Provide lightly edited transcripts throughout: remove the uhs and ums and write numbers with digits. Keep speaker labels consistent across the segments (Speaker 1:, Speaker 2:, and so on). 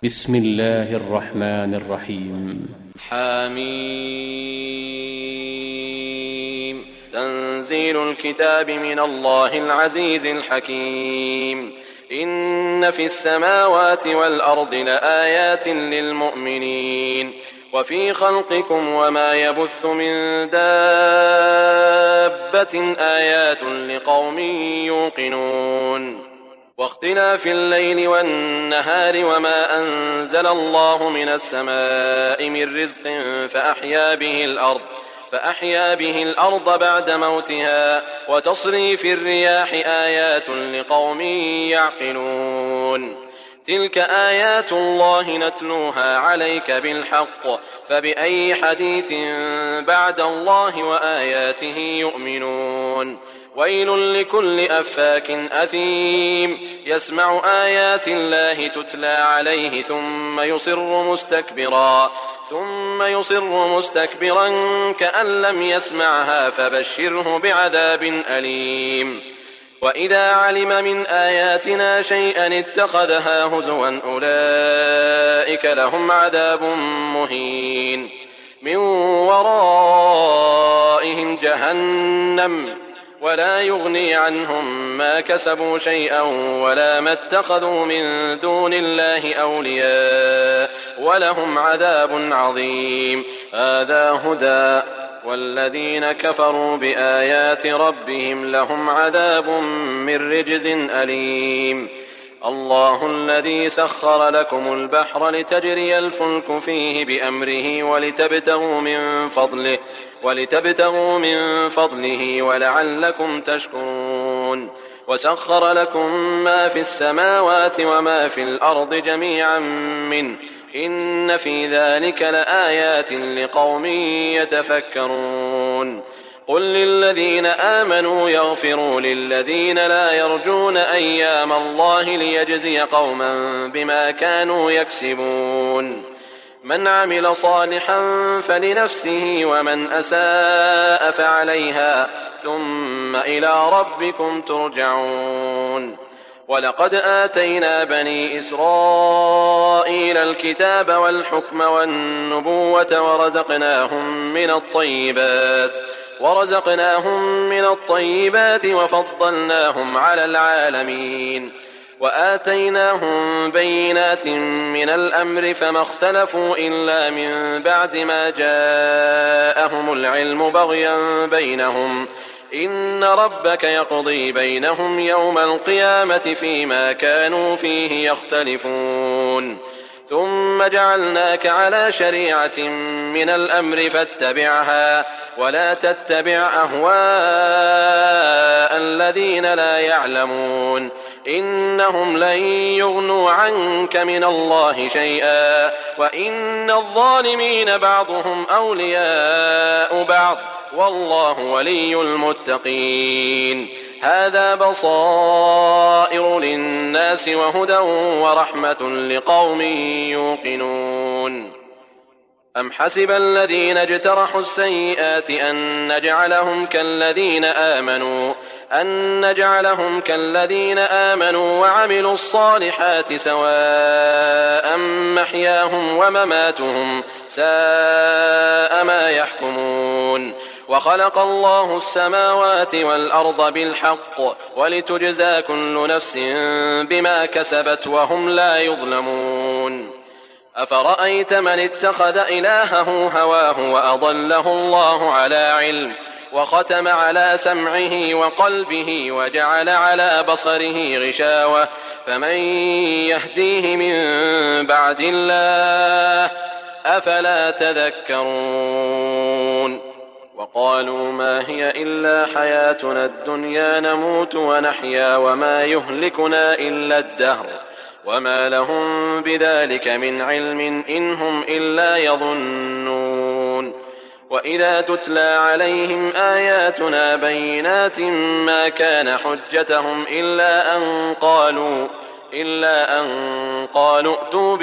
Speaker 1: بسم الله الرحمن الرحيم.
Speaker 2: حميم. تنزيل الكتاب من الله العزيز الحكيم. إن في السماوات والأرض لآيات للمؤمنين وفي خلقكم وما يبث من دابة آيات لقوم يوقنون. واختلاف الليل والنهار وما أنزل الله من السماء من رزق فأحيا به الأرض بعد موتها وتصريف الرياح آيات لقوم يعقلون. تلك آيات الله نتلوها عليك بالحق فبأي حديث بعد الله وآياته يؤمنون. ويل لكل أفاك أثيم يسمع آيات الله تتلى عليه ثم يصر مستكبرا كأن لم يسمعها فبشره بعذاب أليم. وإذا علم من آياتنا شيئا اتخذها هزوا أولئك لهم عذاب مهين من ورائهم جهنم ولا يغني عنهم ما كسبوا شيئا ولا ما اتخذوا من دون الله أولياء ولهم عذاب عظيم. هذا هدى والذين كفروا بآيات ربهم لهم عذاب من رجز أليم. الله الذي سخر لكم البحر لتجري الفلك فيه بأمره ولتبتغوا من فضله ولعلكم تشكرون. وسخر لكم ما في السماوات وما في الأرض جميعا منه إن في ذلك لآيات لقوم يتفكرون. قل للذين آمنوا يغفروا للذين لا يرجون أيام الله ليجزي قوما بما كانوا يكسبون. من عمل صالحا فلنفسه ومن أساء فعليها ثم إلى ربكم ترجعون. ولقد آتينا بني إسرائيل الكتاب والحكم والنبوة ورزقناهم من الطيبات وفضلناهم على العالمين. وآتيناهم بينات من الأمر فما اختلفوا إلا من بعد ما جاءهم العلم بغيا بينهم. إن ربك يقضي بينهم يوم القيامة فيما كانوا فيه يختلفون. ثم جعلناك على شريعة من الأمر فاتبعها ولا تتبع أهواء الذين لا يعلمون إنهم لن يغنوا عنك من الله شيئا وإن الظالمين بعضهم أولياء بعض والله ولي المتقين. هذا بصائر للناس وهدى ورحمة لقوم يوقنون. أم حسب الذين اجترحوا السيئات أن نجعلهم كالذين آمنوا وعملوا الصالحات سواء محياهم ومماتهم ساء ما يحكمون. وخلق الله السماوات والأرض بالحق ولتجزى كل نفس بما كسبت وهم لا يظلمون. أفرأيت من اتخذ إلهه هواه وأضله الله على علم وختم على سمعه وقلبه وجعل على بصره غشاوة فمن يهديه من بعد الله أفلا تذكرون. وقالوا ما هي إلا حياتنا الدنيا نموت ونحيا وما يهلكنا إلا الدهر وما لهم بذلك من علم إن هم إلا يظنون. وإذا تتلى عليهم آياتنا بينات ما كان حجتهم إلا أن قالوا ائتوا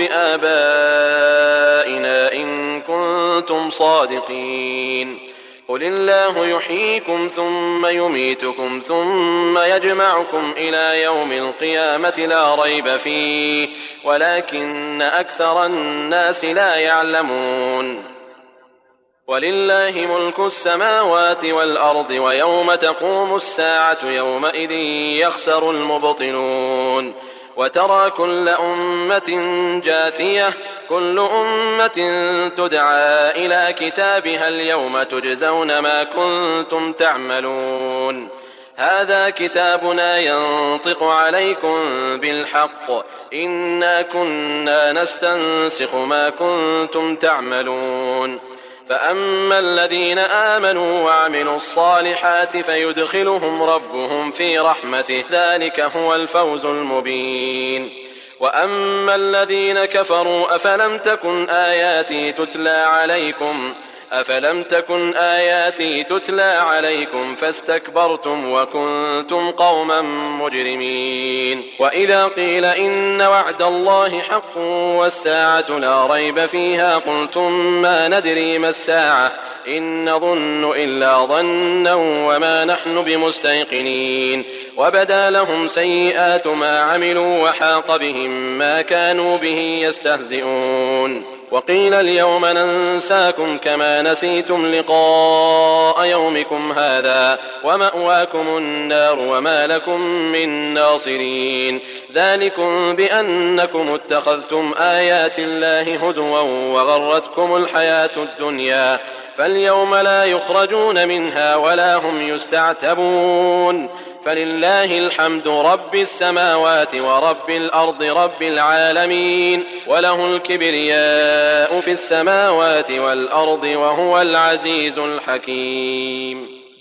Speaker 2: بآبائنا إن كنتم صادقين. قل الله يحييكم ثم يميتكم ثم يجمعكم إلى يوم القيامة لا ريب فيه ولكن أكثر الناس لا يعلمون. ولله ملك السماوات والأرض ويوم تقوم الساعة يومئذ يخسر المبطلون. وترى كل أمة جاثية كل أمة تدعى إلى كتابها اليوم تجزون ما كنتم تعملون. هذا كتابنا ينطق عليكم بالحق إنا كنا نستنسخ ما كنتم تعملون. فأما الذين آمنوا وعملوا الصالحات فيدخلهم ربهم في رحمته ذلك هو الفوز المبين. وأما الذين كفروا أفلم تكن آياتي تتلى عليكم فاستكبرتم وكنتم قوما مجرمين. وإذا قيل إن وعد الله حق والساعة لا ريب فيها قلتم ما ندري ما الساعة إن نظن إلا ظنا وما نحن بمستيقنين. وبدا لهم سيئات ما عملوا وحاق بهم ما كانوا به يستهزئون. وقيل اليوم ننساكم كما نسيتم لقاء يومكم هذا ومأواكم النار وما لكم من ناصرين. ذلكم بأنكم اتخذتم آيات الله هزوا وغرتكم الحياة الدنيا فاليوم لا يخرجون منها ولا هم يستعتبون. فلله الحمد رب السماوات ورب الأرض رب العالمين وله الكبرياء في السماوات والأرض وهو العزيز الحكيم.